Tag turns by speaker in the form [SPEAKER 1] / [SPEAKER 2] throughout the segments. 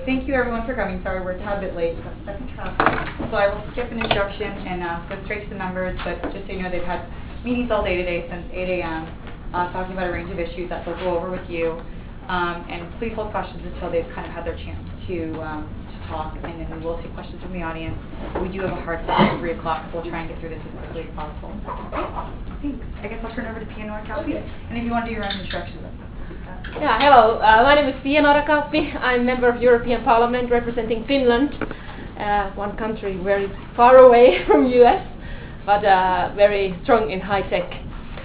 [SPEAKER 1] thank you everyone for coming. Sorry we're a tad bit late. We got stuck in traffic. So I will skip an introduction and go straight to the members, but just so you know, they've had meetings all day today since 8 a.m. Talking about a range of issues that they'll go over with you. And please hold questions until they've kind of had their chance to talk, and then we will take questions from the audience. We do have a hard stop at 3 o'clock, so we'll try and get through this as quickly as possible. Okay, thanks. I guess I'll turn over to Pia Norrakauppi, and if you want to do your own introduction, that's
[SPEAKER 2] Yeah, hello. My name is Pia Norrakauppi. I'm a member of European Parliament representing Finland, one country very far away from US, but very strong in high tech.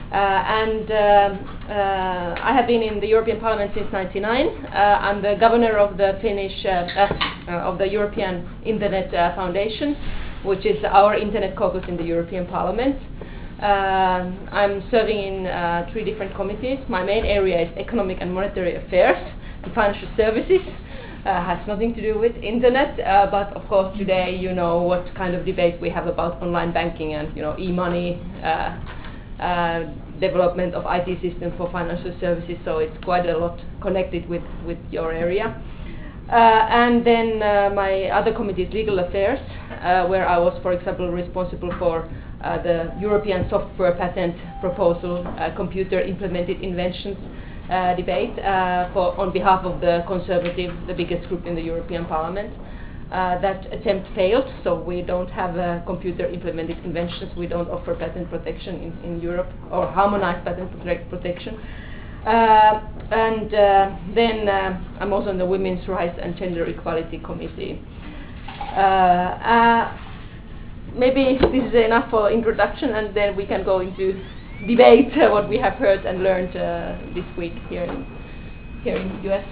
[SPEAKER 2] I have been in the European Parliament since '99. I'm the governor of the Finnish of the European Internet Foundation, which is our internet caucus in the European Parliament. I'm serving in 3 different committees. My main area is economic and monetary affairs. The financial services has nothing to do with internet, but of course today you know what kind of debate we have about online banking and e-money. Development of IT system for financial services, so it's quite a lot connected with your area. And then my other committee is legal affairs, where I was, for example, responsible for the European software patent proposal, computer implemented inventions debate on behalf of the Conservative, the biggest group in the European Parliament. That attempt failed, so we don't have computer implemented inventions. We don't offer patent protection in Europe, or harmonized patent protection. Then I'm also on the Women's Rights and Gender Equality Committee. Maybe this is enough for introduction, and then we can go into debate what we have heard and learned this week here in US.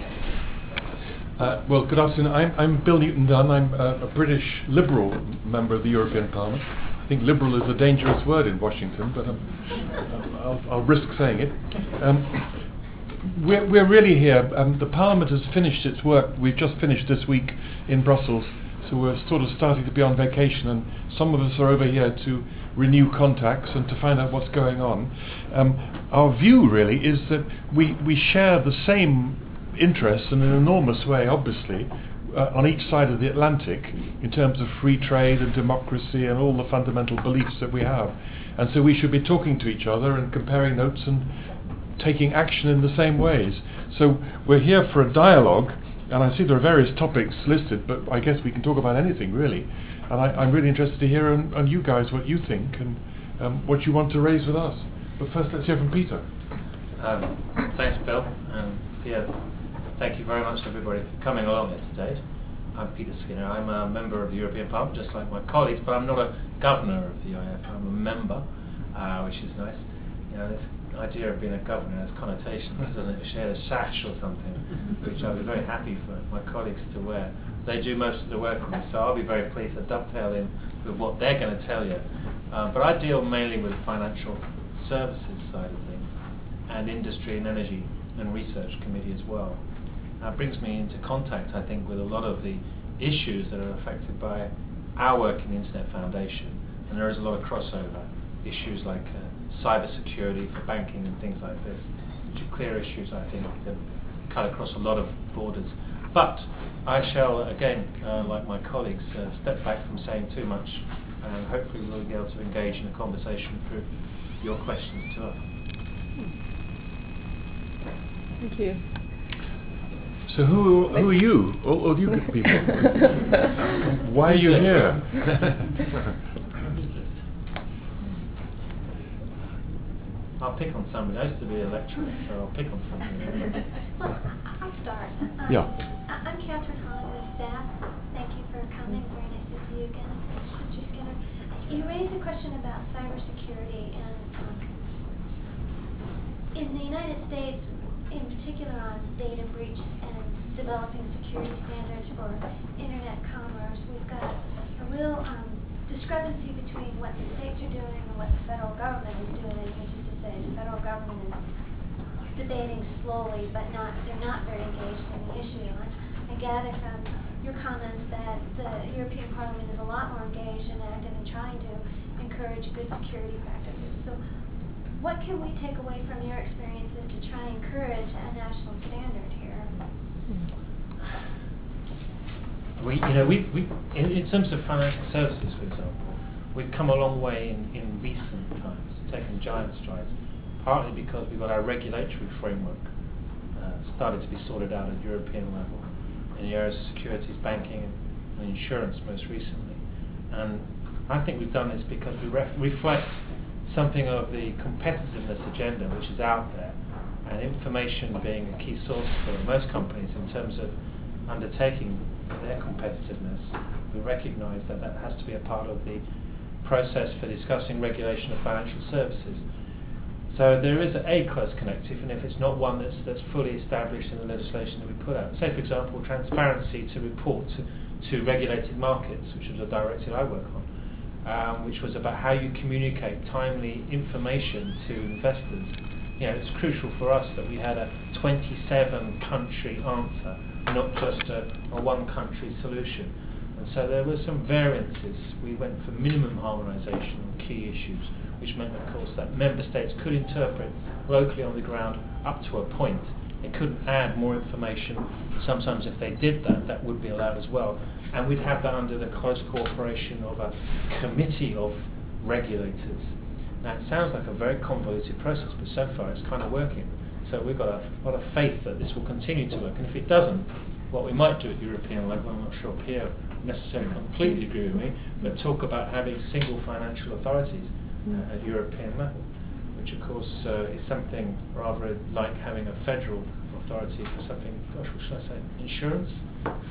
[SPEAKER 3] Well, good afternoon. I'm Bill Newton-Dunn. I'm a British Liberal member of the European Parliament. I think liberal is a dangerous word in Washington, but I'll risk saying it. We're really here. The Parliament has finished its work. We've just finished this week in Brussels, so we're sort of starting to be on vacation, and some of us are over here to renew contacts and to find out what's going on. Our view really is that we share the same interests in an enormous way, obviously, on each side of the Atlantic in terms of free trade and democracy and all the fundamental beliefs that we have. And so we should be talking to each other and comparing notes and taking action in the same ways. So we're here for a dialogue, and I see there are various topics listed, but I guess we can talk about anything really. And I'm really interested to hear on you guys what you think and what you want to raise with us. But first let's hear from Peter.
[SPEAKER 4] Thanks, Bill. Pia, thank you very much, everybody, for coming along here today. I'm Peter Skinner. I'm a member of the European Parliament, just like my colleagues, but I'm not a governor of the EIF. I'm a member, which is nice. This idea of being a governor has connotations, doesn't it? Share a sash or something, which I'll be very happy for my colleagues to wear. They do most of the work for me, so I'll be very pleased to dovetail in with what they're going to tell you. But I deal mainly with the financial services side of things, and industry and energy and research committee as well. Brings me into contact, I think, with a lot of the issues that are affected by our work in the Internet Foundation. And there is a lot of crossover. Issues like cyber security for banking and things like this, which are clear issues, I think, that cut across a lot of borders. But I shall, again, like my colleagues, step back from saying too much, and hopefully we'll be able to engage in a conversation through your questions to us.
[SPEAKER 2] Thank you.
[SPEAKER 3] So who are you? All you good people. Why are you here?
[SPEAKER 4] I'll pick on somebody. I used to be a lecturer, so I'll pick on somebody.
[SPEAKER 5] Well, I'll start.
[SPEAKER 3] Yeah.
[SPEAKER 5] I'm Catherine Hahn with staff. Thank you for coming. Very nice to see you again, Mr. Skinner. You raised a question about cybersecurity, and in the United States, in particular on data breach and developing security standards for internet commerce, we've got a real discrepancy between what the states are doing and what the federal government is doing, which is to say the federal government is debating slowly, but they're not very engaged in the issue. And I gather from your comments that the European Parliament is a lot more engaged and active in trying to encourage good security practices. So what can we take away from your experiences to try and encourage a national standard here?
[SPEAKER 4] In terms of financial services, for example, we've come a long way in recent times, taken giant strides, partly because we've got our regulatory framework started to be sorted out at European level in the areas of securities, banking, and insurance most recently. And I think we've done this because we reflect something of the competitiveness agenda which is out there, and information being a key source for most companies in terms of undertaking their competitiveness. We recognise that that has to be a part of the process for discussing regulation of financial services. So there is a close connect, even if it's not one that's fully established in the legislation that we put out. Say, for example, transparency to report to regulated markets, which was a directive I work on, which was about how you communicate timely information to investors. It's crucial for us that we had a 27-country answer, not just a one-country solution. And so there were some variances. We went for minimum harmonisation on key issues, which meant, of course, that member states could interpret locally on the ground up to a point. They couldn't add more information. Sometimes if they did that, that would be allowed as well. And we'd have that under the close cooperation of a committee of regulators. Now, it sounds like a very convoluted process, but so far it's kind of working. So we've got a lot of faith that this will continue to work. And if it doesn't, what we might do at European level, I'm not sure Pierre necessarily completely agree with me, but talk about having single financial authorities at European level, which of course is something rather like having a federal authority for something, gosh, what should I say, insurance?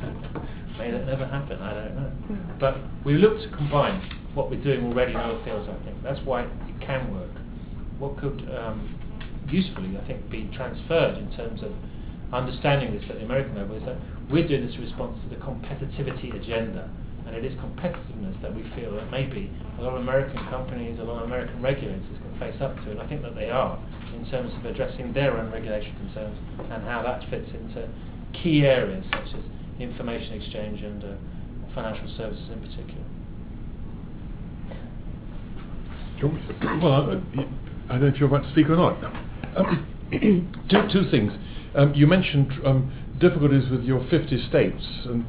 [SPEAKER 4] May that never happen, I don't know. But we look to combine what we're doing already in other fields, I think. That's why it can work. What could usefully, I think, be transferred in terms of understanding this at the American level is that we're doing this in response to the competitivity agenda, and it is competitiveness that we feel that maybe a lot of American companies, a lot of American regulators can face up to, and I think that they are, in terms of addressing their own regulatory concerns and how that fits into key areas such as information exchange and financial services in particular.
[SPEAKER 3] Well, I don't know if you're about to speak or not. Two things. You mentioned difficulties with your 50 states, and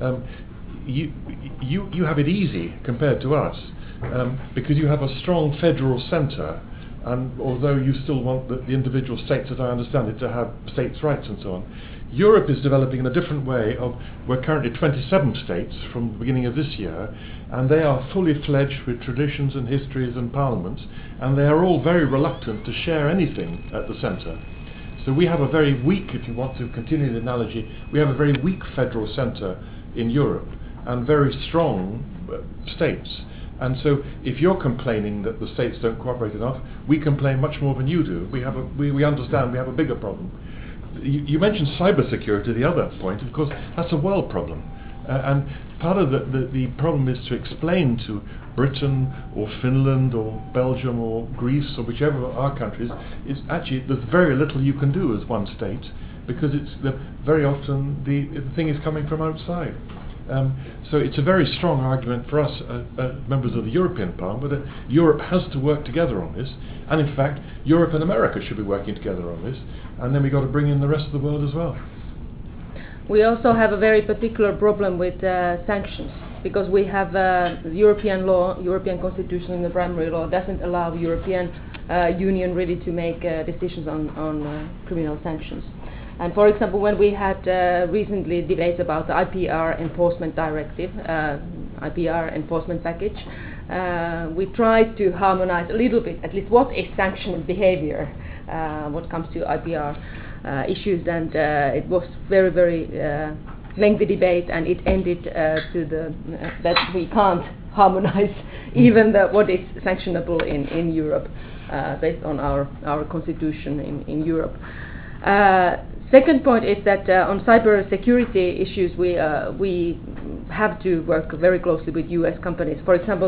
[SPEAKER 3] you have it easy compared to us because you have a strong federal centre, and although you still want the individual states, as I understand it, to have states' rights and so on, Europe is developing in a different way. We're currently 27 states from the beginning of this year, and they are fully fledged with traditions and histories and parliaments, and they are all very reluctant to share anything at the centre. So we have a very weak, if you want to continue the analogy, we have a very weak federal centre in Europe and very strong states. And so if you're complaining that the states don't cooperate enough, we complain much more than you do. We understand we have a bigger problem. You mentioned cybersecurity, the other point. Of course, that's a world problem. And part of the problem is to explain to Britain or Finland or Belgium or Greece or whichever of our countries is actually there's very little you can do as one state because very often the thing is coming from outside. So it's a very strong argument for us, members of the European Parliament, that Europe has to work together on this, and in fact Europe and America should be working together on this, and then we've got to bring in the rest of the world as well.
[SPEAKER 2] We also have a very particular problem with sanctions, because we have European law, European constitution and the primary law doesn't allow European Union really to make decisions on criminal sanctions. And for example, when we had recently debates about the IPR enforcement directive, IPR enforcement package, we tried to harmonize a little bit, at least what is sanctioned behavior what comes to IPR issues, and it was very, very lengthy debate, and it ended to that we can't harmonize even what is sanctionable in Europe based on our constitution in Europe. Second point is that on cyber security issues we have to work very closely with US companies. For example,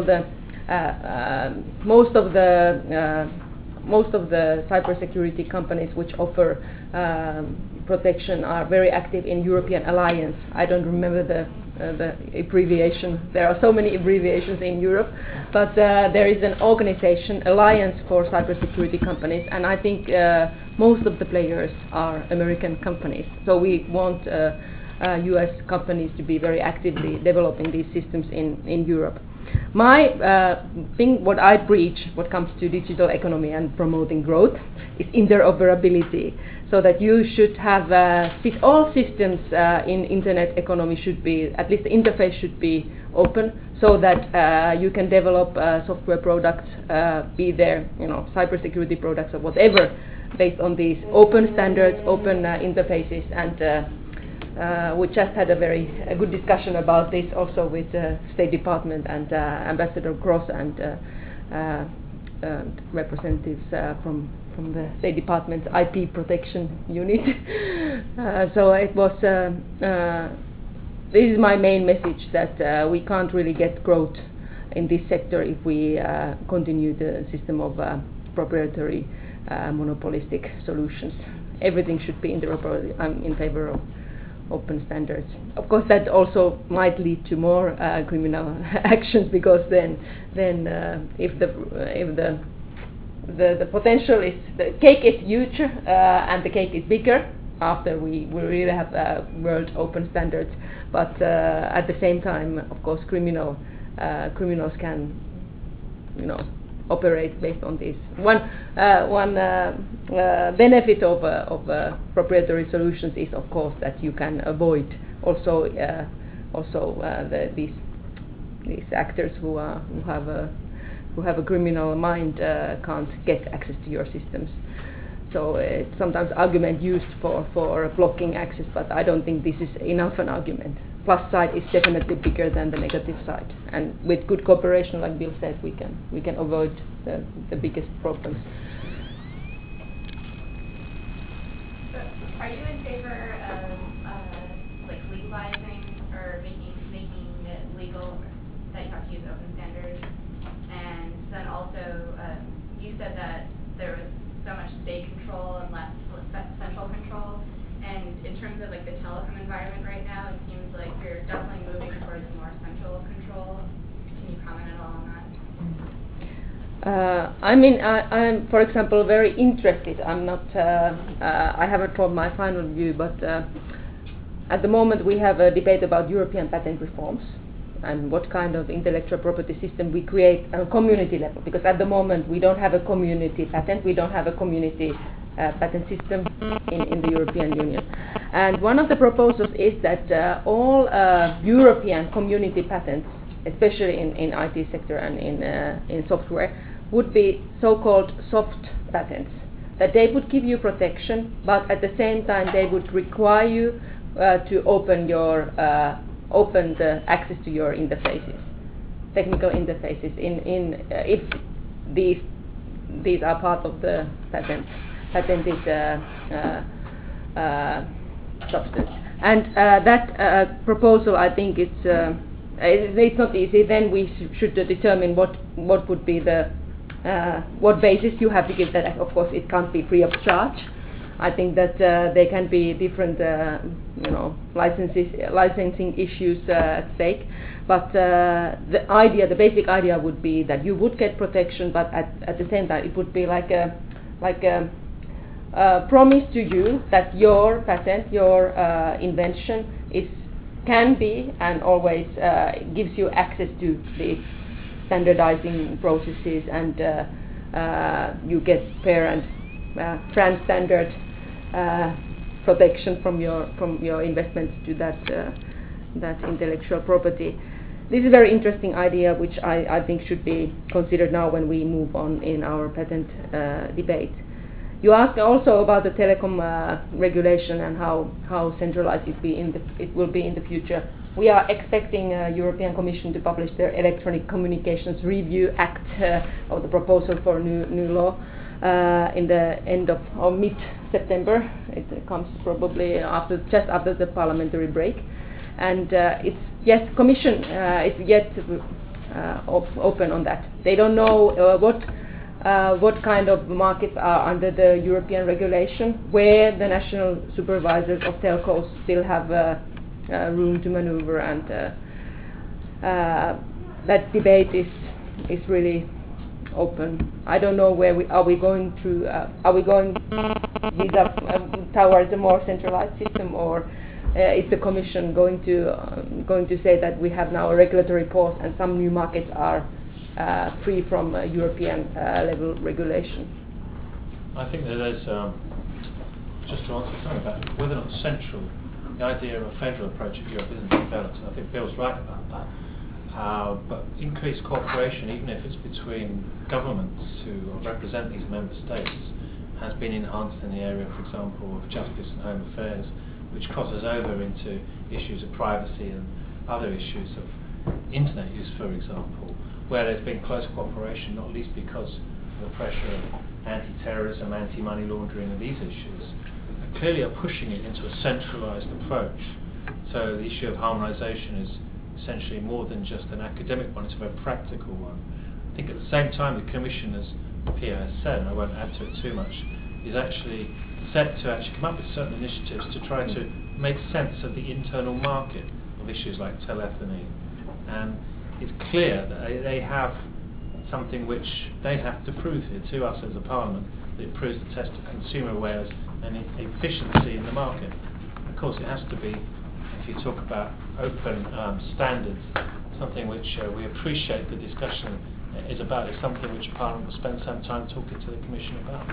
[SPEAKER 2] most of the cybersecurity companies which offer protection are very active in European Alliance. I don't remember the abbreviation. There are so many abbreviations in Europe, but there is an organization, Alliance for Cybersecurity Companies, and I think most of the players are American companies. So we want US companies to be very actively developing these systems in Europe. My thing, what I preach, what comes to digital economy and promoting growth, is interoperability. So that you should have all systems in internet economy should be, at least the interface should be open, so that you can develop software products, be there, cybersecurity products or whatever, based on these open standards, open interfaces, and we just had a good discussion about this also with the State Department and Ambassador Gross and representatives from the State Department's IP protection unit. So it was. This is my main message, that we can't really get growth in this sector if we continue the system of proprietary monopolistic solutions. Everything should be interoperable. I'm in favor of open standards. Of course, that also might lead to more criminal actions, because then if the potential is, the cake is huge and the cake is bigger after we really have world open standards, but at the same time, of course, criminals can operate based on this. One benefit of proprietary solutions is, of course, that you can avoid also these actors who have a criminal mind can't get access to your systems. So it's sometimes argument used for blocking access, but I don't think this is enough an argument. Plus side is definitely bigger than the negative side, and with good cooperation, like Bill said, we can avoid the biggest problems.
[SPEAKER 6] So, are you in favor of like legalizing or making it legal that you have to use open standards? And then also, you said that there was so much state control and less central control. And in terms of like the telecom environment right now, it seems like you're definitely moving towards more central control. Can you comment at all on that?
[SPEAKER 2] I'm, for example, very interested. I'm not. I haven't formed my final view, but at the moment we have a debate about European patent reforms and what kind of intellectual property system we create on a community level. Because at the moment we don't have a community patent, we don't have a community patent system in the European Union. And one of the proposals is that all European community patents, especially in IT sector and in software, would be so-called soft patents. That they would give you protection, but at the same time they would require you to open the access to your interfaces, technical interfaces. If these are part of the patented substance, and that proposal, I think it's not easy. Then we should determine what would be the what basis you have to give that. Of course, it can't be free of charge. I think that there can be different, licensing issues at stake. But the basic idea would be that you would get protection, but at the same time, it would be like a promise to you that your patent, your invention can be and always gives you access to these standardizing processes, and you get fair and France standard protection from your investments to that intellectual property. This is a very interesting idea, which I think should be considered now when we move on in our patent debate. You asked also about the telecom regulation and how centralized it will be in the future. We are expecting European Commission to publish their Electronic Communications Review Act, or the proposal for new law, in the end of or mid-September. It comes probably just after the parliamentary break, and Commission is yet open on that. They don't know what kind of markets are under the European regulation, where the national supervisors of telcos still have room to maneuver, and that debate is really open. I don't know where are we going through. Are we going towards a more centralized system, or is the Commission going to say that we have now a regulatory pause and some new markets are free from European level regulation?
[SPEAKER 4] I think that there's, just to answer something about whether or not central, the idea of a federal approach of Europe isn't developed. I think Bill's right about that. But increased cooperation, even if it's between governments who represent these member states, has been enhanced in the area, for example, of justice and home affairs, which crosses over into issues of privacy and other issues of internet use, for example, where there's been close cooperation, not least because of the pressure of anti-terrorism, anti-money laundering and these issues, clearly are pushing it into a centralised approach. So the issue of harmonisation is essentially more than just an academic one, it's a very practical one. I think at the same time the Commission, as Pia has said, and I won't add to it too much, is actually set to actually come up with certain initiatives to try to make sense of the internal market of issues like telephony. And it's clear that they have something which they have to prove here to us as a Parliament, that it proves the test of consumer awareness and efficiency in the market. Of course it has to be, if you talk about open standards, something which we appreciate the discussion is about, is something which Parliament will spend some time talking to the Commission about.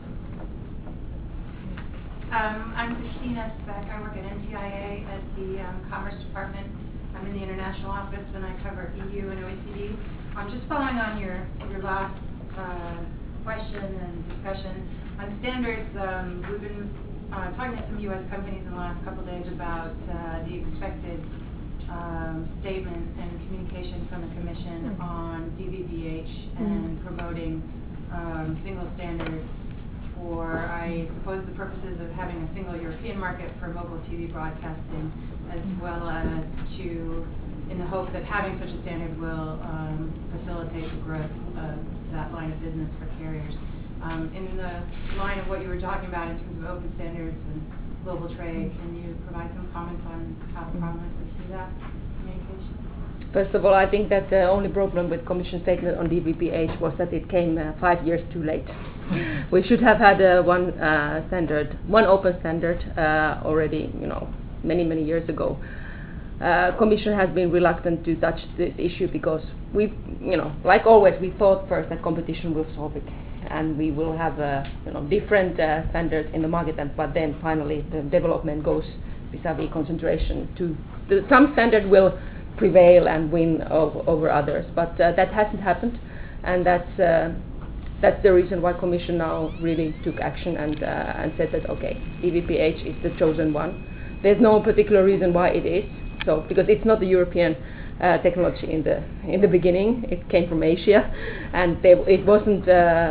[SPEAKER 7] I'm Christina Speck. I work at NTIA at the Commerce Department. I'm in the international office and I cover EU and OECD. I'm just following on your last question and discussion on standards. We've been talking to some U.S. companies in the last couple of days about the expected statement and communication from the Commission on DVBH and promoting single standards for, I suppose, the purposes of having a single European market for mobile TV broadcasting, as well as to, in the hope that having such a standard will facilitate the growth of that line of business for carriers. In the line of what you were talking about in terms of open standards and global trade, can you provide some comments on how the Parliament would see that communication?
[SPEAKER 2] First of all, I think that the only problem with Commission statement on DVBH was that it came 5 years too late. We should have had one open standard already, many years ago. Commission has been reluctant to touch this issue because we, like always, we thought first that competition will solve it, and we will have different standards in the market, but then finally the development goes vis-a-vis concentration. Some standard will prevail and win over others, but that hasn't happened, and that's the reason why Commission now really took action and said that okay, DVBH is the chosen one. There's no particular reason why it is so, because it's not the European technology in the beginning. It came from Asia, and it wasn't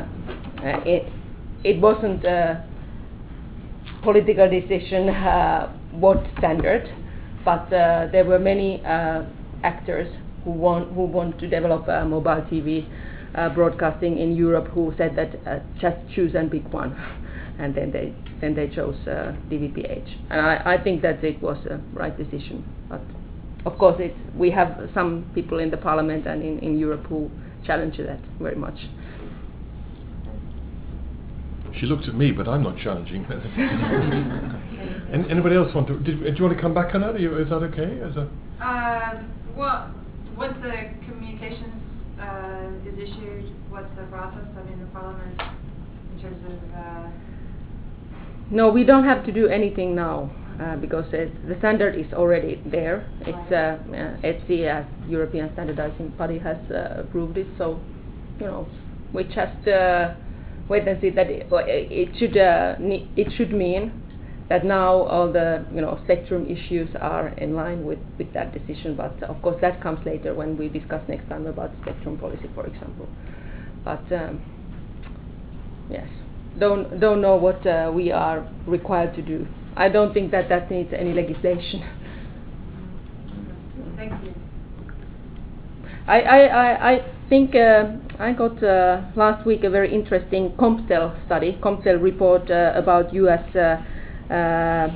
[SPEAKER 2] political decision what standard, but there were many actors who want to develop mobile TV broadcasting in Europe who said that just choose and pick one, and then they chose DVBH, and I think that it was a right decision. But of course, we have some people in the Parliament and in Europe who challenge that very much.
[SPEAKER 3] She looked at me, but I'm not challenging. Anybody else want to? Do you want to come back on that? Is that okay?
[SPEAKER 7] Well, once the communications is issued, what's the process? I mean, the Parliament, in terms of...
[SPEAKER 2] No, we don't have to do anything now because the standard is already there. It's ETSI, as European Standardizing Body, has approved it. So, we just wait and see that it should mean that now all the spectrum issues are in line with that decision. But of course, that comes later when we discuss next time about spectrum policy, for example. But yes. Don't know what we are required to do. I don't think that needs any legislation.
[SPEAKER 7] Thank you.
[SPEAKER 2] I think I got last week a very interesting Comptel study, Comptel report about U.S. The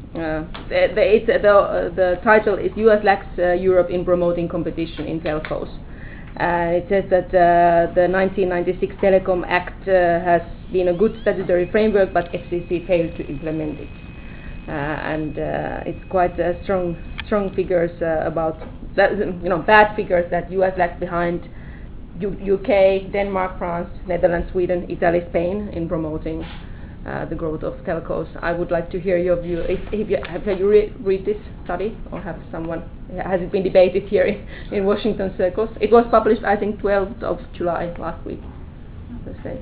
[SPEAKER 2] title is U.S. lacks Europe in promoting competition in telcos. It says that the 1996 Telecom Act has been a good statutory framework, but FCC failed to implement it. and it's quite strong figures about that, bad figures that US lags behind UK, Denmark, France, Netherlands, Sweden, Italy, Spain in promoting the growth of telcos. I would like to hear your view. Have you read this study, or have someone, has it been debated here in Washington circles? It was published, I think, 12th of July last week, Thursday.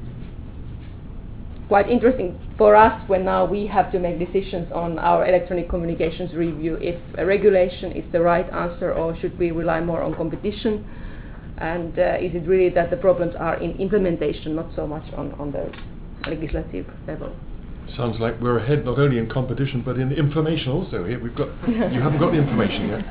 [SPEAKER 2] Quite interesting for us when now we have to make decisions on our electronic communications review, if a regulation is the right answer or should we rely more on competition, and is it really that the problems are in implementation, not so much on the legislative level.
[SPEAKER 3] Sounds like we're ahead not only in competition but in information also. Here we've got, you haven't got the information yet.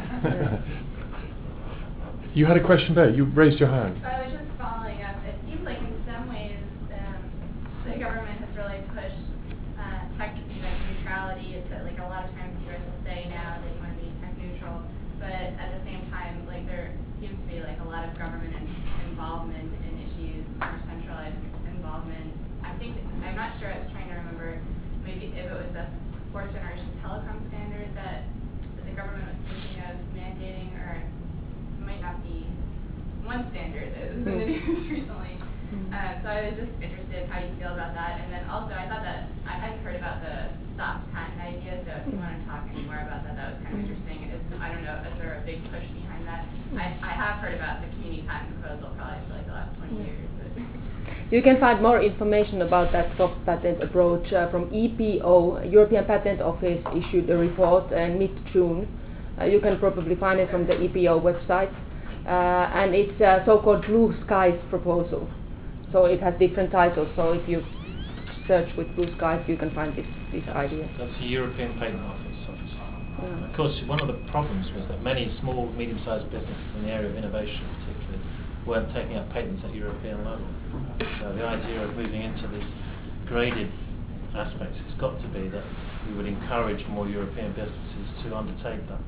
[SPEAKER 3] You had a question there, you raised your hand.
[SPEAKER 6] I was just following up. It seems like in some ways the government has really pushed tech neutrality. It's like a lot of times the US will say now that you want to be tech neutral, but at the same time, like there seems to be like a lot of government involvement in issues, more centralized involvement. I'm not sure, I was trying to remember maybe if it was the fourth generation telecom standard that the government was thinking of mandating, or it might not be one standard that was in the news recently. So I was just interested how you feel about that. And then also I thought that I hadn't heard about the soft patent idea, so if you want to talk any more about that, that was kind of interesting. I don't know, is there a big push behind that? I have heard about the community patent proposal probably for like the last 20 years. But
[SPEAKER 2] you can find more information about that soft patent approach from EPO. European Patent Office issued a report in mid-June. You can probably find it from the EPO website. And it's a so-called Blue Skies proposal. So it has different titles. So if you search with Blue Skies, you can find this idea.
[SPEAKER 4] That's the European Patent Office, obviously. Yeah. Of course, one of the problems was that many small, medium-sized businesses in the area of innovation, particularly, weren't taking up patents at European level. So the idea of moving into these graded aspects has got to be that we would encourage more European businesses to undertake that.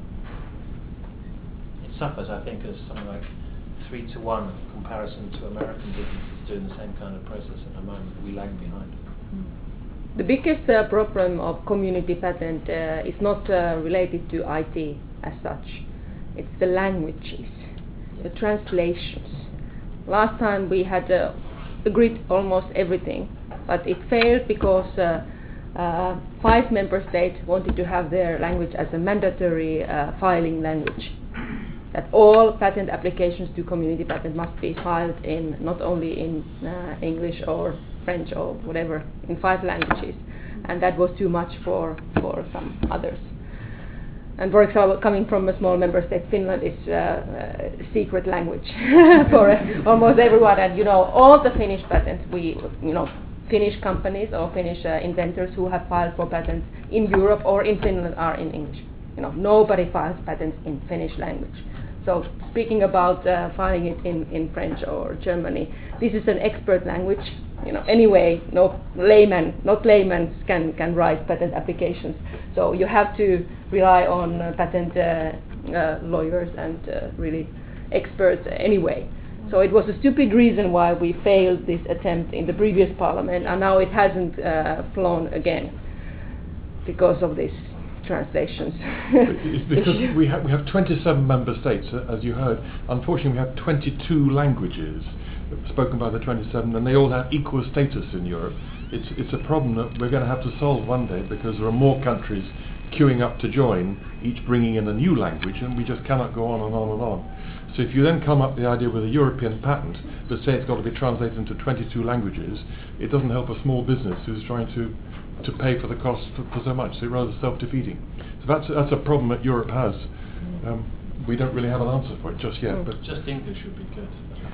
[SPEAKER 4] It suffers, I think, as something like 3-to-1 comparison to American businesses doing the same kind of process at the moment. We lag behind.
[SPEAKER 2] The biggest problem of community patent is not related to IT as such. It's the languages, the translations. Last time we had agreed almost everything, but it failed because 5 member states wanted to have their language as a mandatory filing language. That all patent applications to community patent must be filed in not only in English or French or whatever, in 5 languages, and that was too much for some others. And for example, coming from a small member state, Finland is a secret language for almost everyone. And all the Finnish patents, Finnish companies or Finnish inventors who have filed for patents in Europe or in Finland are in English. Nobody files patents in Finnish language. So speaking about filing it in French or Germany, this is an expert language. Anyway, not laymen can write patent applications. So you have to rely on patent lawyers and really experts anyway. So it was a stupid reason why we failed this attempt in the previous parliament, and now it hasn't flown again because of this translations.
[SPEAKER 3] It's because we have 27 member states, as you heard. Unfortunately, we have 22 languages spoken by the 27, and they all have equal status in Europe. It's a problem that we're going to have to solve one day, because there are more countries queuing up to join, each bringing in a new language, and we just cannot go on and on and on. So if you then come up with the idea with a European patent, but say it's got to be translated into 22 languages, it doesn't help a small business who's trying to pay for the cost for so much, so rather self-defeating. So that's a problem that Europe has. We don't really have an answer for it just yet. But
[SPEAKER 4] just English would be good.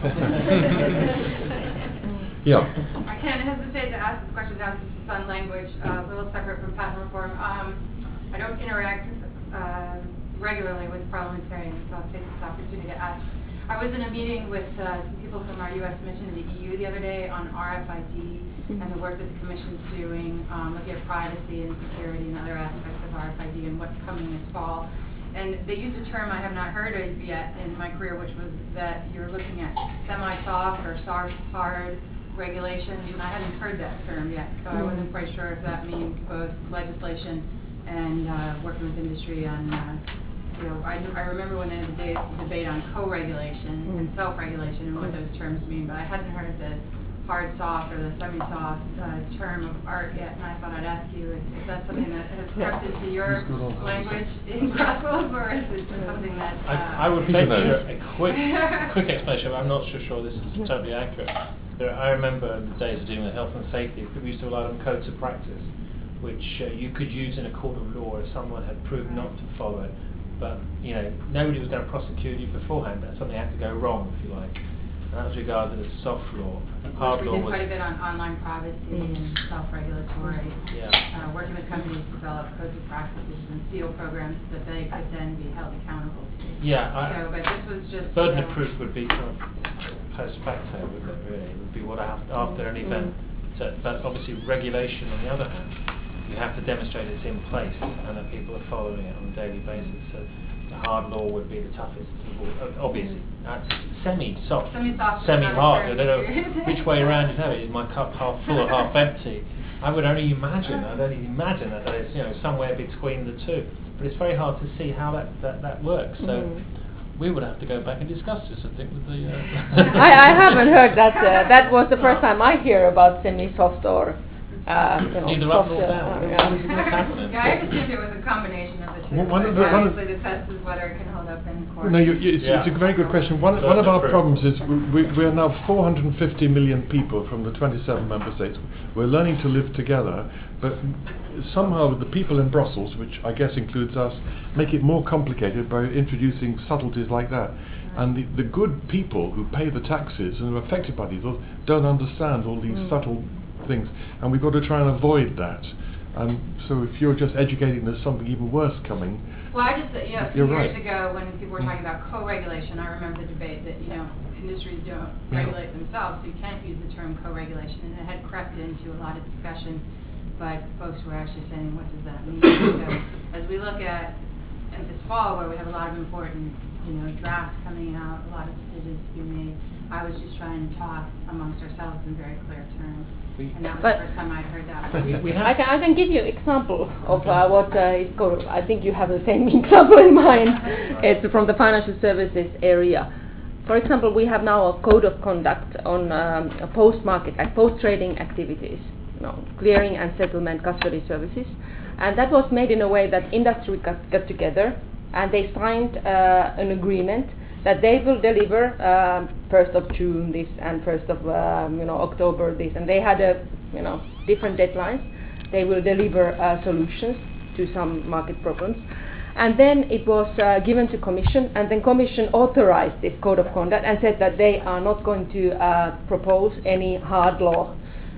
[SPEAKER 3] Yeah.
[SPEAKER 7] I can't hesitate to ask this question now since it's on language, a little separate from patent reform. I don't interact regularly with parliamentarians, so I'll take this opportunity to ask. I was in a meeting with some people from our U.S. mission in the EU the other day on RFID and the work that the Commission's doing, looking at privacy and security and other aspects of RFID and what's coming this fall. And they used a term I have not heard of yet in my career, which was that you're looking at semi-soft or hard regulations, and I hadn't heard that term yet, so I wasn't quite sure if that means both legislation and working with industry on, I remember when there was a debate on co-regulation and self-regulation and what those terms mean, but I hadn't heard the hard soft or the semi-soft term of art yet, and I thought I'd ask you if that's something that has crept into your language in Brussels, or is it something that...
[SPEAKER 4] I would venture a quick explanation, but I'm not sure this is totally accurate. I remember in the days of dealing with health and safety, we used to rely on codes of practice, which you could use in a court of law if someone had proved not to follow it. But nobody was going to prosecute you beforehand, but something had to go wrong, if you like. And that was regarded as soft law. Hard
[SPEAKER 7] We
[SPEAKER 4] law
[SPEAKER 7] did
[SPEAKER 4] was...
[SPEAKER 7] quite a bit on online privacy and self-regulatory.
[SPEAKER 4] Yeah.
[SPEAKER 7] Working with companies to develop codes of practices and seal programs that they could then be held accountable to.
[SPEAKER 4] Yeah.
[SPEAKER 7] But this was just...
[SPEAKER 4] Burden of proof would be kind of post facto, wouldn't it, really? It would be what after an event. But obviously regulation, on the other hand, you have to demonstrate it's in place and that people are following it on a daily basis. So the hard law would be the toughest of all. Obviously, semi-soft,
[SPEAKER 7] Semi-soft,
[SPEAKER 4] semi-hard. I
[SPEAKER 7] not
[SPEAKER 4] don't know
[SPEAKER 7] very
[SPEAKER 4] which way around you have it. Is my cup half full or half empty? I would only imagine. I'd only imagine that there's somewhere between the two. But it's very hard to see how that works. So we would have to go back and discuss this, I think, with the...
[SPEAKER 2] I haven't heard that. That was the first time I hear about semi-soft or
[SPEAKER 4] neither
[SPEAKER 2] soft.
[SPEAKER 4] up nor down. What's happening?
[SPEAKER 7] Yeah, I assumed it was a combination of the two. Obviously, the test is whether it can hold up in court.
[SPEAKER 3] No, it's a very good question. One of our problems is we are now 450 million people from the 27 member states. We're learning to live together, but somehow the people in Brussels, which I guess includes us, make it more complicated by introducing subtleties like that. And the good people who pay the taxes and are affected by these laws don't understand all these subtle things, and we've got to try and avoid that. So if you're just educating, there's something even worse coming.
[SPEAKER 7] Well, I just, a few
[SPEAKER 3] You're
[SPEAKER 7] years
[SPEAKER 3] right.
[SPEAKER 7] ago when people were talking about co-regulation, I remember the debate that, industries don't regulate themselves, so you can't use the term co-regulation, and it had crept into a lot of discussion, but folks were actually saying, what does that mean? So as we look at this fall, where we have a lot of important drafts coming out, a lot of decisions to be made, I was just trying to talk amongst ourselves in very clear terms. And that was the first time I'd heard that.
[SPEAKER 2] I can give you an example of what is called. I think you have the same example in mind. It's from the financial services area. For example, we have now a code of conduct on post-trading activities, clearing and settlement custody services. And that was made in a way that industry got together and they signed an agreement that they will deliver 1st of June this and 1st of October this, and they had different deadlines. They will deliver solutions to some market problems, and then it was given to Commission, and then Commission authorized this code of conduct and said that they are not going to propose any hard law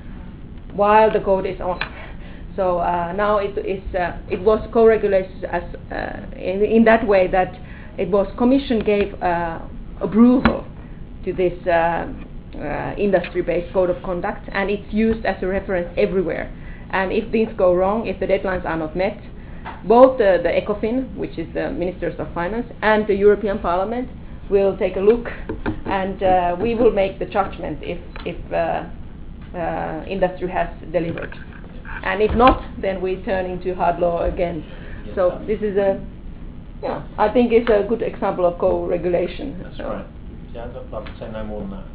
[SPEAKER 2] while the code is on. So now it was co-regulation as in that way that it was Commission gave approval to this industry-based code of conduct, and it's used as a reference everywhere. And if things go wrong, if the deadlines are not met, both the ECOFIN, which is the Ministers of Finance, and the European Parliament will take a look, and we will make the judgment if industry has delivered. And if not, then we turn into hard law again.
[SPEAKER 4] Yes,
[SPEAKER 2] So this is I think it's a good example of co-regulation.
[SPEAKER 4] That's right. Yeah, I'd love to say no more than that.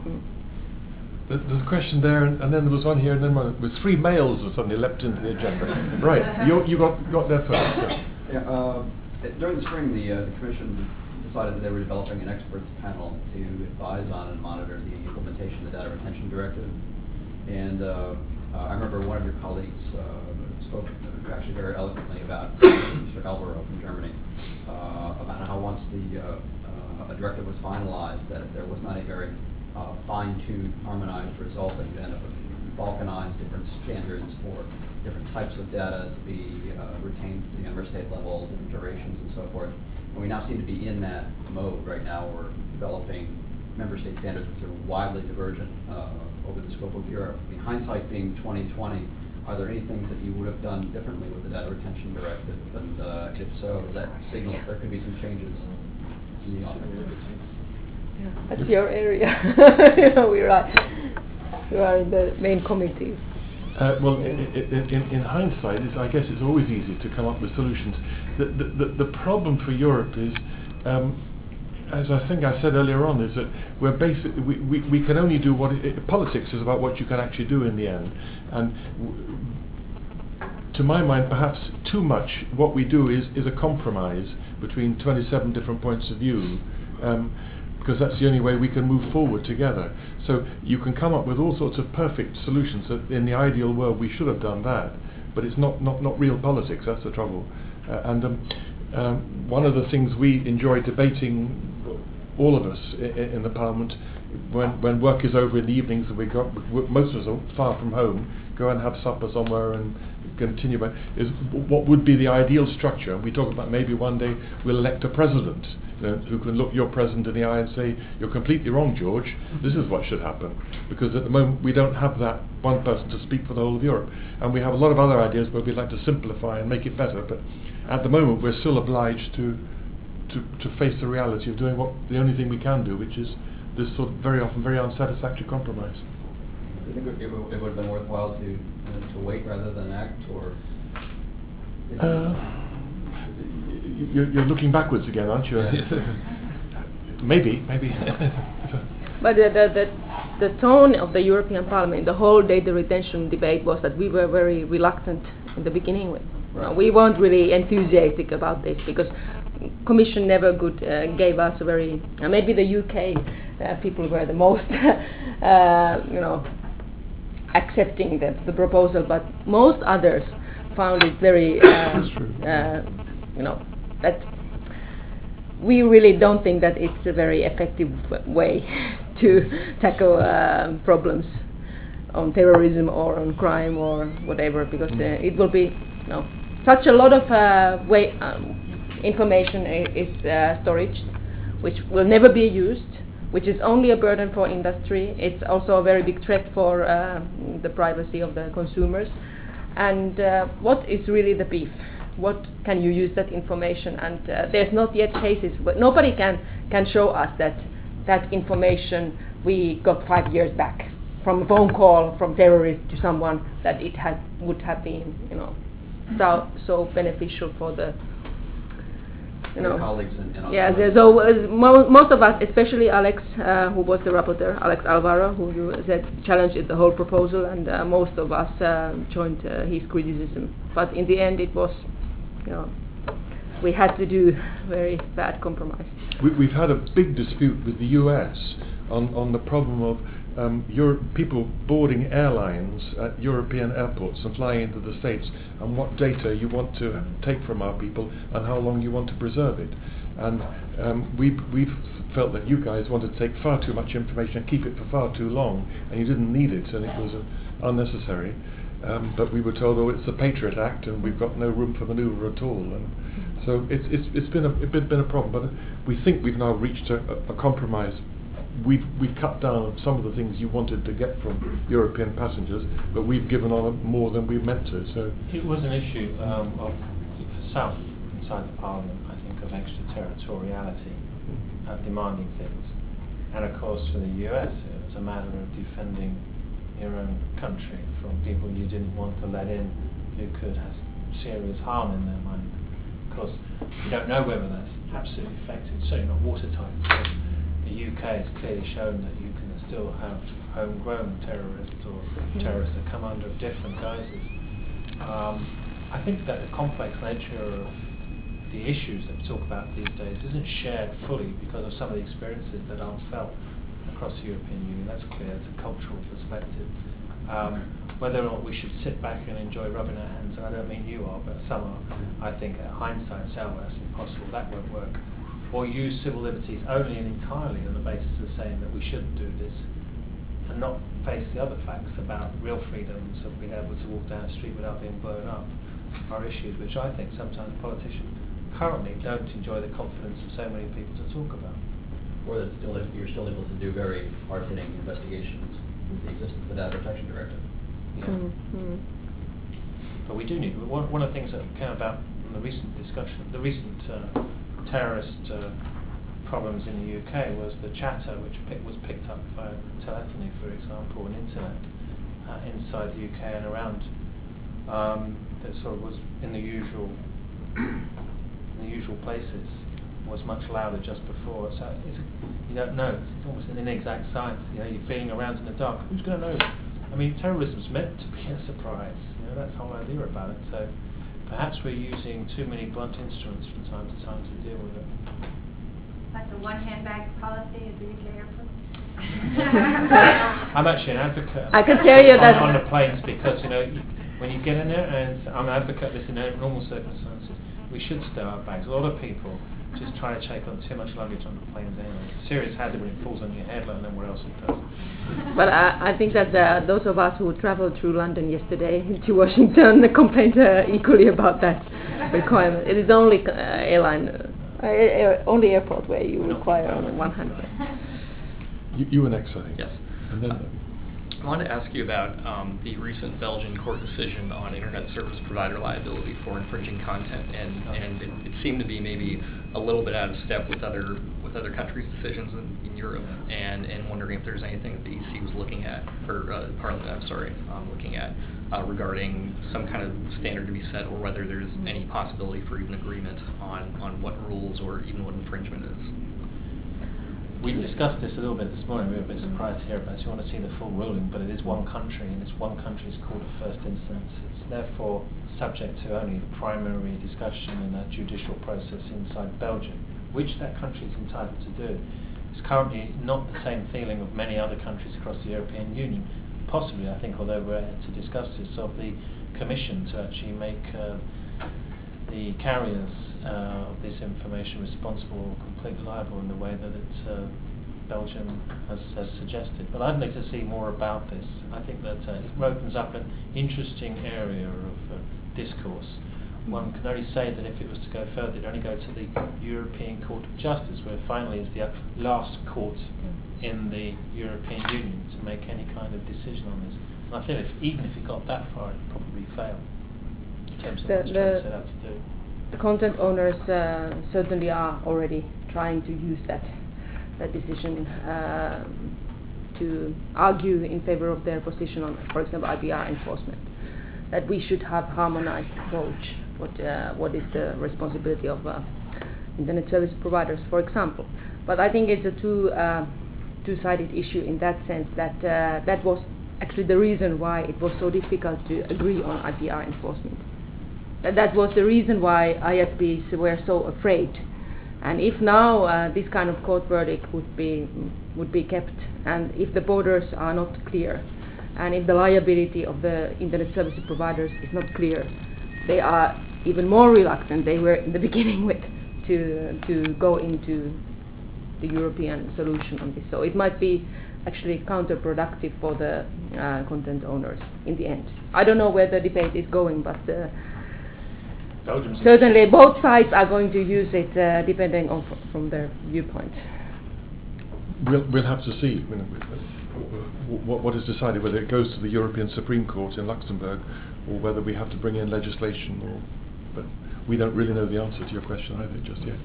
[SPEAKER 3] There's a question there, and then there was one here, and then one with three males that suddenly leapt into the agenda. Right, you got there first. So.
[SPEAKER 8] Yeah, during the spring, the Commission decided that they were developing an experts panel to advise on and monitor the implementation of the Data Retention Directive. And I remember one of your colleagues spoke actually very eloquently about Mr. Elbero from Germany, about how once the directive was finalized, that if there was not a very fine-tuned, harmonized result, that you end up with balkanized different standards for different types of data to be retained at the member state level, different durations and so forth. And we now seem to be in that mode right now. We're developing member state standards which are widely divergent over the scope of Europe. I mean, hindsight being 2020, are there any things that you would have done differently with the Data Retention Directive? And if so, does that signal that there could be some changes in the office?
[SPEAKER 2] Yeah, that's your area. We are in the main committee.
[SPEAKER 3] Well, in hindsight, I guess it's always easy to come up with solutions. The problem for Europe is, as I think I said earlier on, is that we can only do politics is about what you can actually do in the end. And to my mind, perhaps too much what we do is a compromise between 27 different points of view. Because that's the only way we can move forward together. So you can come up with all sorts of perfect solutions that in the ideal world we should have done that, but it's not real politics, that's the trouble. One of the things we enjoy debating, all of us in the Parliament, when work is over in the evenings and most of us are far from home, go and have supper somewhere and continue, is what would be the ideal structure. We talk about maybe one day we'll elect a president, who can look your president in the eye and say, you're completely wrong, George, this is what should happen. Because at the moment we don't have that one person to speak for the whole of Europe. And we have a lot of other ideas where we'd like to simplify and make it better, but at the moment we're still obliged to face the reality of doing the only thing we can do, which is this sort of very often very unsatisfactory compromise.
[SPEAKER 8] Do you think it would have been worthwhile to wait rather than act, or?
[SPEAKER 3] You're looking backwards again, aren't you? Maybe.
[SPEAKER 2] But the tone of the European Parliament, the whole data retention debate, was that we were very reluctant in the beginning with.
[SPEAKER 8] Right.
[SPEAKER 2] We weren't really enthusiastic about this because Commission never gave us a very. Maybe the UK people were the most, accepting the proposal, but most others found it very.
[SPEAKER 3] That's true.
[SPEAKER 2] That we really don't think that it's a very effective way to tackle problems on terrorism or on crime or whatever, because it will be such a lot of information is storage, which will never be used, which is only a burden for industry. It's also a very big threat for the privacy of the consumers. And what is really the beef? What can you use that information? And there's not yet cases, but nobody can show us that information we got 5 years back from a phone call from terrorist to someone, that it would have been so beneficial for the
[SPEAKER 8] Your colleagues in
[SPEAKER 2] yes. So most of us, especially Alex, who was the rapporteur, Alex Alvaro, who you said challenged the whole proposal, and most of us joined his criticism. But in the end, it was, we had to do very bad compromise.
[SPEAKER 3] We've had a big dispute with the US on the problem of people boarding airlines at European airports and flying into the States, and what data you want to take from our people and how long you want to preserve it. And we've felt that you guys wanted to take far too much information and keep it for far too long, and you didn't need it, and it was unnecessary. But we were told, it's the Patriot Act, and we've got no room for manoeuvre at all. And so it's been a problem. But we think we've now reached a compromise. We've cut down some of the things you wanted to get from European passengers, but we've given on more than we meant to. So
[SPEAKER 4] it was an issue of South inside the Parliament, I think, of extraterritoriality, of demanding things, and of course for the US it was a matter of defending your own country from people you didn't want to let in who could have serious harm in their mind. Of course, you don't know whether that's absolutely effective. It's certainly not watertight. So the UK has clearly shown that you can still have homegrown terrorists or terrorists that come under different guises. I think that the complex nature of the issues that we talk about these days isn't shared fully because of some of the experiences that aren't felt across the European Union. That's clear. It's a cultural perspective. Whether or not we should sit back and enjoy rubbing our hands, and I don't mean you are, but some are, I think at hindsight say, well, that's impossible, that won't work. Or use civil liberties only and entirely on the basis of saying that we shouldn't do this, and not face the other facts about real freedoms of being able to walk down the street without being blown up, are issues which I think sometimes politicians currently don't enjoy the confidence of so many people to talk about.
[SPEAKER 8] Or that you're still able to do very hard-hitting investigations with the existence of the Data Protection Directive.
[SPEAKER 4] Yeah. Mm-hmm. But we do need, one of the things that came about in the recent discussion, the recent terrorist problems in the UK was the chatter which was picked up via telephony, for example, and internet, inside inside the UK and around that sort of was in the usual places was much louder just before. So you don't know. It's almost an inexact science. You know, you're feeling around in the dark. Who's going to know? I mean, terrorism's meant to be a surprise. You know, that's the whole idea about it. So perhaps we're using too many blunt instruments from time to time to deal with it.
[SPEAKER 6] Like the one handbag policy at the UK airports.
[SPEAKER 4] I'm actually an advocate.
[SPEAKER 2] I can tell you that
[SPEAKER 4] on the planes, because you know when you get in there, and I'm an advocate of this in normal circumstances, we should stow our bags. A lot of people just try to take on too much luggage on the planes anyway. It's a serious hazard when it falls on your head, let alone where else it does.
[SPEAKER 2] But I think that those of us who traveled through London yesterday to Washington complained equally about that requirement. It is only only airport where you require only one handbag.
[SPEAKER 3] You were next, I think.
[SPEAKER 9] Yes.
[SPEAKER 3] And then
[SPEAKER 9] I wanted to ask you about the recent Belgian court decision on internet service provider liability for infringing content, and it seemed to be maybe a little bit out of step with other countries' decisions in Europe, and wondering if there's anything that the EC was looking at, or looking at regarding some kind of standard to be set, or whether there's any possibility for even agreement on what rules or even what infringement is.
[SPEAKER 4] We discussed this a little bit this morning. We were a bit surprised to hear about it. You want to see the full ruling, but it is one country, and it's one country's court of first instance. It's therefore subject to only the primary discussion in that judicial process inside Belgium, which that country is entitled to do. It's currently not the same feeling of many other countries across the European Union, possibly, I think, although we're to discuss this, of the Commission to actually make the carriers of this information responsible or completely liable in the way that Belgium has suggested. But I'd like to see more about this. I think that it opens up an interesting area of discourse. One can only say that if it was to go further, it'd only go to the European Court of Justice, where finally is the last court in the European Union to make any kind of decision on this. And I feel even if it got that far, it'd probably fail. In terms of what it's trying to set out to do.
[SPEAKER 2] The content owners certainly are already trying to use that decision to argue in favor of their position on, for example, IPR enforcement. That we should have harmonized approach. What is the responsibility of internet service providers, for example? But I think it's a two-sided issue in that sense that that was actually the reason why it was so difficult to agree on IPR enforcement. That was the reason why ISPs were so afraid. And if now this kind of court verdict would be kept, and if the borders are not clear, and if the liability of the internet service providers is not clear, they are even more reluctant they were in the beginning with to go into the European solution on this. So it might be actually counterproductive for the content owners in the end. I don't know where the debate is going, but certainly both sides are going to use it depending on from their viewpoint.
[SPEAKER 3] We'll have to see what is decided, whether it goes to the European Supreme Court in Luxembourg or whether we have to bring in legislation. But we don't really know the answer to your question either just yet.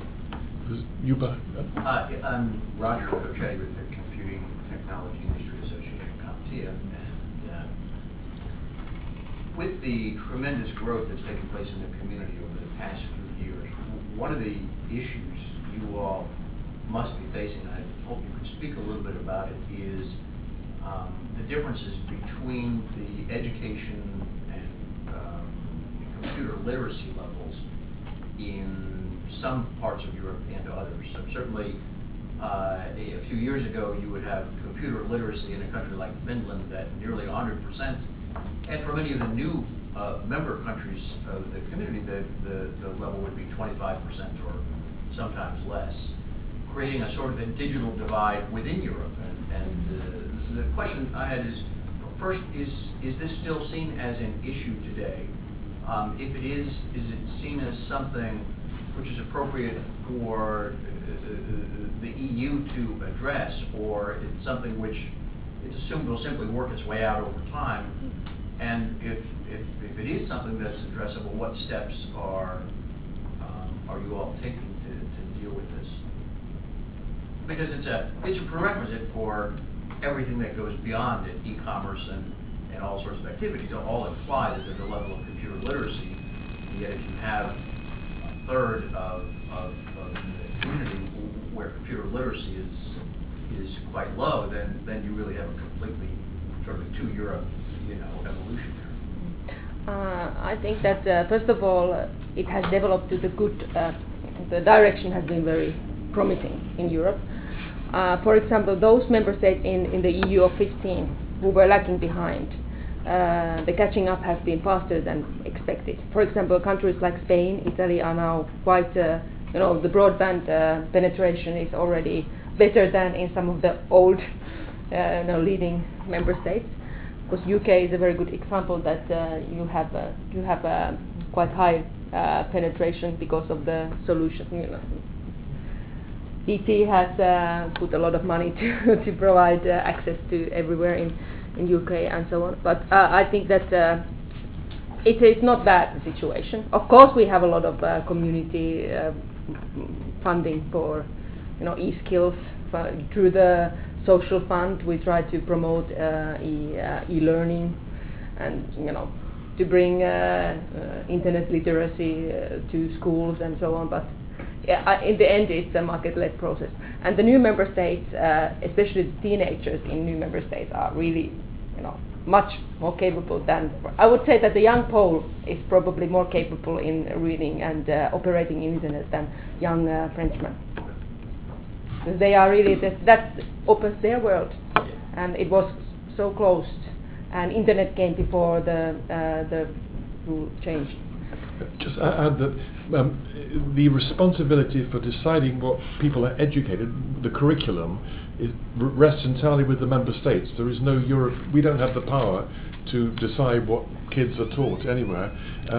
[SPEAKER 10] I'm Roger Cochetti with the Computing Technology Industry Association, CompTIA, and with the tremendous growth that's taken place in the community over the past few years, one of the issues you all must be facing, and I hope you could speak a little bit about it, is the differences between the education and computer literacy levels in some parts of Europe and others. So certainly, a few years ago, you would have computer literacy in a country like Finland at nearly 100%, and for many of the new member countries of the community, the level would be 25% or sometimes less, creating a sort of a digital divide within Europe. And the question I had is, first, is this still seen as an issue today? If it is it seen as something which is appropriate for the EU to address, or it's something which it's assumed will simply work its way out over time? And if it is something that's addressable, what steps are you all taking to deal with this? Because it's a prerequisite for everything that goes beyond it, e-commerce and and all sorts of activities all imply that there's a level of computer literacy. And yet if you have a third of the community where computer literacy is quite low, then you really have a completely sort of a two-Europe, evolution there.
[SPEAKER 2] I think that first of all, it has developed to the good. The direction has been very promising in Europe. For example, those member states in the EU of 15 who were lagging behind, the catching up has been faster than expected. For example, countries like Spain, Italy are now quite, the broadband penetration is already better than in some of the old, leading member states. Because UK is a very good example that you have a quite high penetration because of the solution. BT has put a lot of money to provide access to everywhere in UK and so on. But I think that it is not bad, the situation. Of course, we have a lot of community funding for e-skills. Through the social fund, we try to promote e-learning and to bring internet literacy to schools and so on. But in the end, it's a market-led process. And the new member states, especially the teenagers in new member states, are really, much more capable than. I would say that the young Pole is probably more capable in reading and operating internet than young Frenchmen. Because they are really that opens their world, and it was so closed, and internet came before the rule changed.
[SPEAKER 3] Just add that the responsibility for deciding what people are educated, the curriculum, rests entirely with the member states. There is no Europe. We don't have the power to decide what kids are taught anywhere.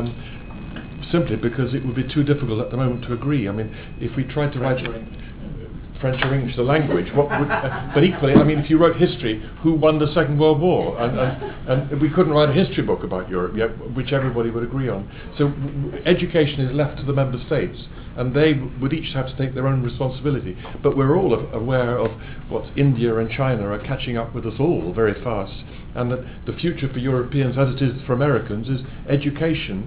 [SPEAKER 3] Simply because it would be too difficult at the moment to agree. I mean, if we tried to write French or English, the language, but equally, I mean, if you wrote history, who won the Second World War? And we couldn't write a history book about Europe yet, which everybody would agree on. So education is left to the member states, and they would each have to take their own responsibility. But we're all aware of what India and China are catching up with us all very fast, and that the future for Europeans, as it is for Americans, is education,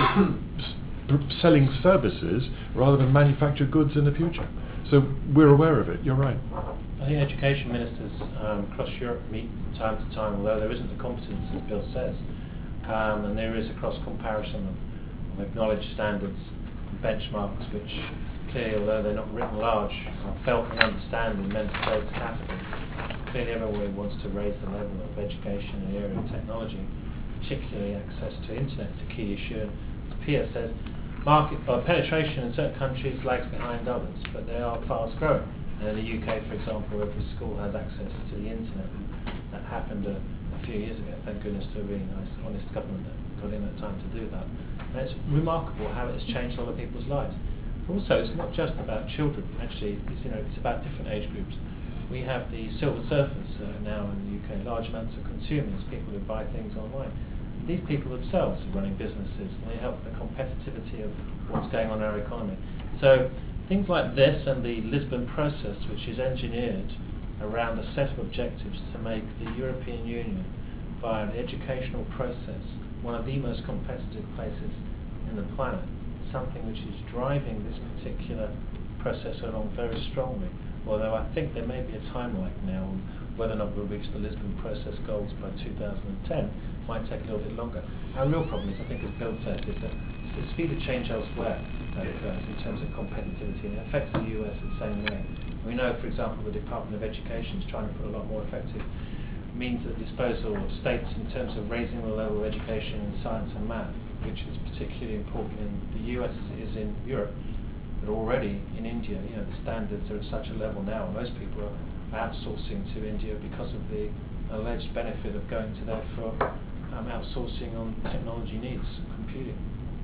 [SPEAKER 3] selling services rather than manufactured goods in the future. So we're aware of it, you're right.
[SPEAKER 4] I think education ministers across Europe meet from time to time, although there isn't the competence, as Bill says, and there is a cross-comparison of acknowledged standards and benchmarks, which clearly, although they're not written large, are felt and understand in member states' capitals. Clearly everybody wants to raise the level of education in the area of technology, particularly access to internet is a key issue. And as Pia says, market penetration in certain countries lags behind others, but they are fast growing. And in the UK, for example, every school has access to the internet. That happened a few years ago, thank goodness, to a really nice, honest government that got in at time to do that. And it's remarkable how it's changed a lot of people's lives. Also, it's not just about children. Actually, it's about different age groups. We have the silver surfers now in the UK, large amounts of consumers, people who buy things online. These people themselves are running businesses, and they help the competitivity of what's going on in our economy. So things like this and the Lisbon process, which is engineered around a set of objectives to make the European Union, via an educational process, one of the most competitive places in the planet, something which is driving this particular process along very strongly. Although I think there may be a time lag now on whether or not we'll reach the Lisbon process goals by 2010. Might take a little bit longer. Our real problem is, I think, as Bill says, is the speed of change elsewhere that occurs in terms of competitivity, and it affects the US the same way. We know, for example, the Department of Education is trying to put a lot more effective means at the disposal of states in terms of raising the level of education in science and math, which is particularly important in the US as it is in Europe. But already in India, the standards are at such a level now, and most people are outsourcing to India because of the alleged benefit of going to there for outsourcing on technology needs, computing.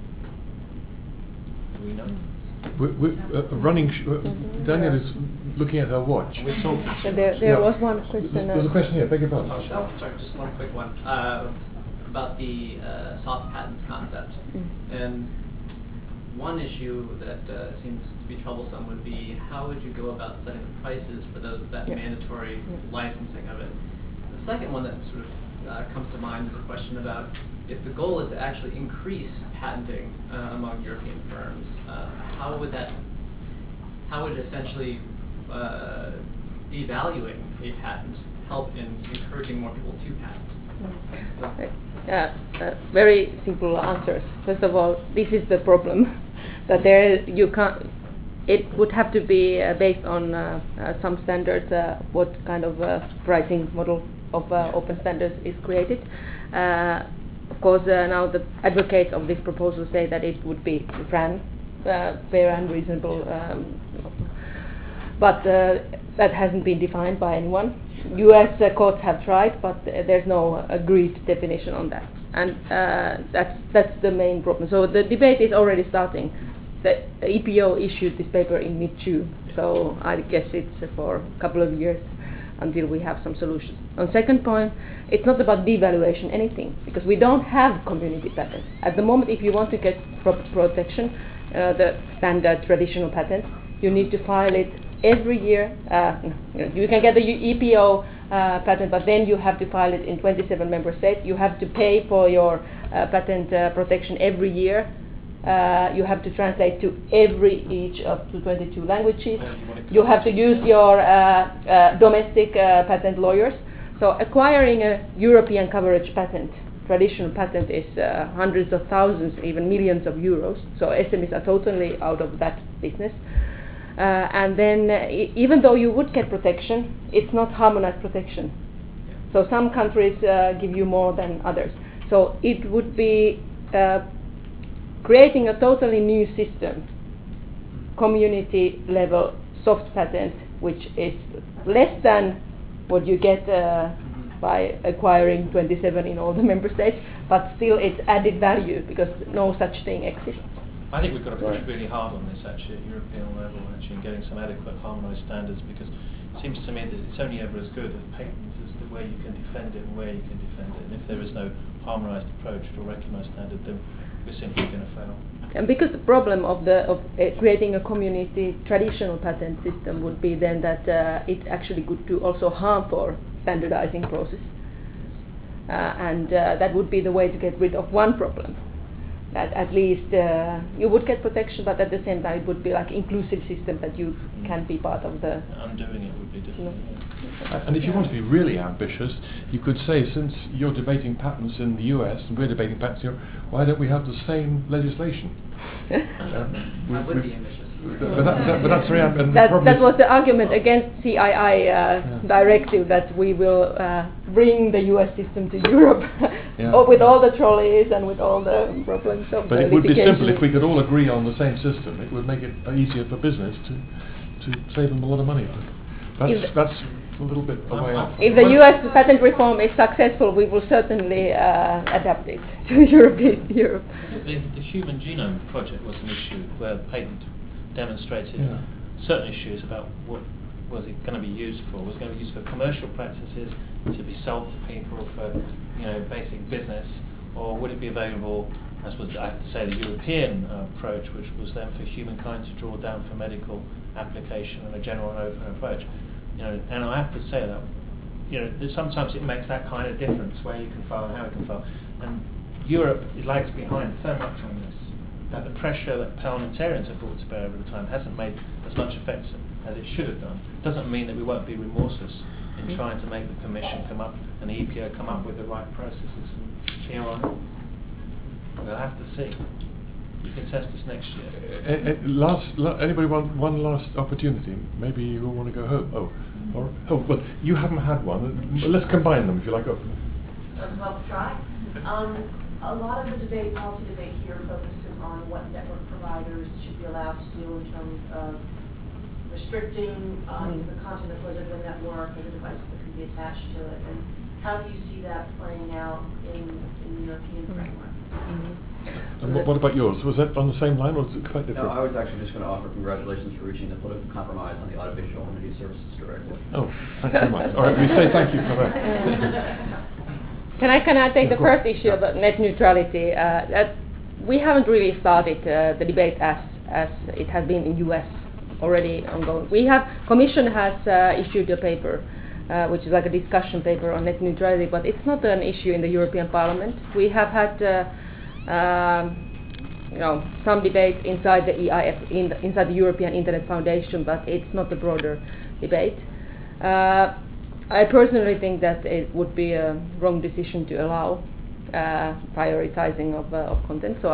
[SPEAKER 4] Do we know?
[SPEAKER 3] We're running. Daniel is looking at her watch.
[SPEAKER 4] We're talking.
[SPEAKER 2] There was one question.
[SPEAKER 3] There's a question here. Beg your pardon.
[SPEAKER 11] Oh, sorry, just one quick one about the soft patents concept. And one issue that seems to be troublesome would be how would you go about setting the prices for that mandatory licensing of it. The second one that sort of comes to mind is a question about if the goal is to actually increase patenting among European firms, how would essentially devaluing a patent help in encouraging more people to patent?
[SPEAKER 2] Very simple answers. First of all, this is the problem that there you can't. It would have to be based on some standards. What kind of pricing model of open standards is created? Of course, now the advocates of this proposal say that it would be fair and reasonable, but that hasn't been defined by anyone. U.S. Courts have tried, but there's no agreed definition on that, and that's the main problem. So the debate is already starting. The EPO issued this paper in mid-June, so I guess it's for a couple of years until we have some solutions. On second point, it's not about devaluation anything, because we don't have community patents. At the moment, if you want to get protection, the standard traditional patents, you need to file it every year. You can get the EPO patent, but then you have to file it in 27 member states. You have to pay for your patent protection every year. You have to translate to each of the 22 languages. You have to use your domestic patent lawyers. So acquiring a European coverage patent, traditional patent, is hundreds of thousands, even millions of euros. So SMEs are totally out of that business. And then even though you would get protection, it's not harmonized protection. So some countries give you more than others. So it would be creating a totally new system, community level soft patent, which is less than what you get by acquiring 27 in all the member states, but still it's added value because no such thing exists.
[SPEAKER 4] I think we've got to push really hard on this actually at European level, actually, and getting some adequate harmonised standards, because it seems to me that it's only ever as good a patent as the way you can defend it and where you can defend it. And if there is no harmonised approach or recognised standard, then we're simply going to fail.
[SPEAKER 2] And because the problem of creating a community traditional patent system would be then that it actually could do also harm for standardizing process. And that would be the way to get rid of one problem. That at least you would get protection, but at the same time it would be like inclusive system that you can be part of the...
[SPEAKER 4] Undoing it would be difficult.
[SPEAKER 3] And if you want to be really ambitious, you could say, since you're debating patents in the US and we're debating patents here, why don't we have the same legislation?
[SPEAKER 11] I would be ambitious.
[SPEAKER 3] But that's very ambitious.
[SPEAKER 2] That was the argument against CII directive, that we will bring the US system to Europe with all the trolleys and with all the problems of
[SPEAKER 3] but
[SPEAKER 2] the
[SPEAKER 3] it would be
[SPEAKER 2] litigation.
[SPEAKER 3] simple if we could all agree on the same system. It would make it easier for business to save them a lot of money. But that's a little bit away off.
[SPEAKER 2] If the US patent reform is successful, we will certainly adapt it to Europe.
[SPEAKER 4] The Human Genome Project was an issue where the patent demonstrated certain issues about what was it going to be used for. Was it going to be used for commercial practices, to be sold to people for basic business, or would it be available, as was I have to say the European approach, which was then for humankind to draw down for medical application and a general and open approach. And I have to say that sometimes it makes that kind of difference where you can file and how you can file. And Europe lags behind so much on this that the pressure that parliamentarians have brought to bear over the time hasn't made as much effect as it should have done. Doesn't mean that we won't be remorseless in trying to make the Commission come up and the EPO come up with the right processes from here on. We'll have to see. You can test us next year.
[SPEAKER 3] Anybody want one last opportunity? Maybe you all want to go home. Well, you haven't had one. Let's combine them if you like.
[SPEAKER 12] Well, try. A lot of the policy debate here focuses on what network providers should be allowed to do in terms of restricting the content that goes into the network and the devices that can be attached to it. And how do you see that playing out in the European framework?
[SPEAKER 3] And what about yours? Was that on the same line, or was it quite different?
[SPEAKER 8] No, I was actually just going to offer congratulations for reaching the political compromise on the Audiovisual and Media Services Directive.
[SPEAKER 3] Oh, thanks very much. All right, we say thank you for that.
[SPEAKER 2] Can I take the first issue about net neutrality? We haven't really started the debate as it has been in US already ongoing. Commission has issued a paper which is like a discussion paper on net neutrality, but it's not an issue in the European Parliament. We have had some debates inside the EIF, inside the European Internet Foundation, but it's not a broader debate. I personally think that it would be a wrong decision to allow prioritizing of content. So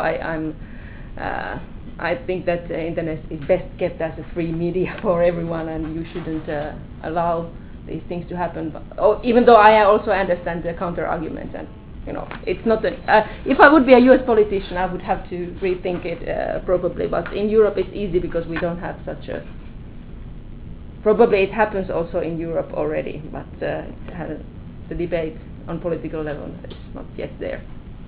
[SPEAKER 2] I think that internet is best kept as a free media for everyone, and you shouldn't allow these things to happen. But, even though I also understand the counter arguments, and it's not. If I would be a U.S. politician, I would have to rethink it probably. But in Europe, it's easy because we don't have such a. Probably it happens also in Europe already, but the debate on political level is not yet there.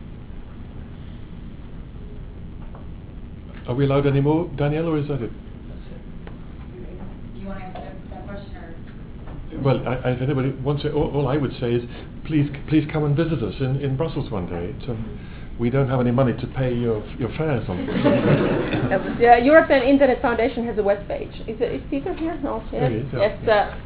[SPEAKER 3] Are we allowed any more, Danielle, or is that it?
[SPEAKER 4] That's it.
[SPEAKER 1] Do you want to answer that question, or?
[SPEAKER 3] Well, if anybody wants it, all I would say is please come and visit us in Brussels one day. We don't have any money to pay your fares, unfortunately.
[SPEAKER 2] The European Internet Foundation has a web page. Is Peter here? No. Yes.
[SPEAKER 3] There he is, yeah.
[SPEAKER 2] Yes.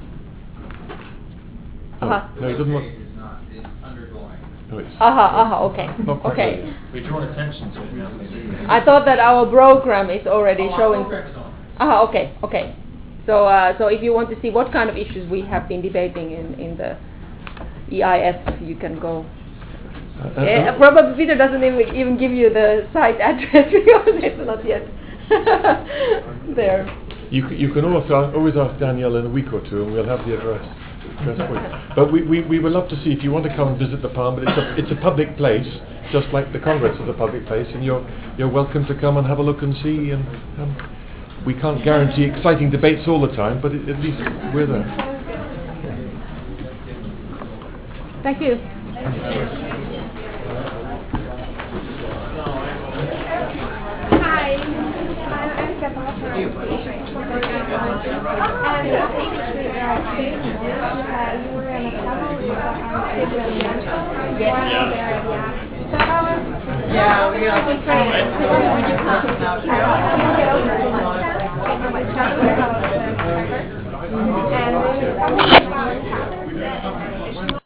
[SPEAKER 3] No, he doesn't want.
[SPEAKER 13] It's not. It's undergoing.
[SPEAKER 3] No, it's
[SPEAKER 2] Okay.
[SPEAKER 3] not quite
[SPEAKER 2] Okay.
[SPEAKER 3] there yet.
[SPEAKER 4] We've drawn attention to it now.
[SPEAKER 2] I thought that our program is already showing. Okay. So if you want to see what kind of issues we have been debating in the EIF, you can go. Probably Peter doesn't even give you the site address because it's not yet there.
[SPEAKER 3] You can always ask Danielle in a week or two, and we'll have the address for you. But we would love to see if you want to come and visit the Parliament. It's a public place, just like the Congress is a public place, and you're welcome to come and have a look and see. And we can't guarantee exciting debates all the time, but at least we're there.
[SPEAKER 2] Thank you.
[SPEAKER 14] Hi, I'm Stefan from Education. And last week we you were in a panel with
[SPEAKER 1] Yeah, we are.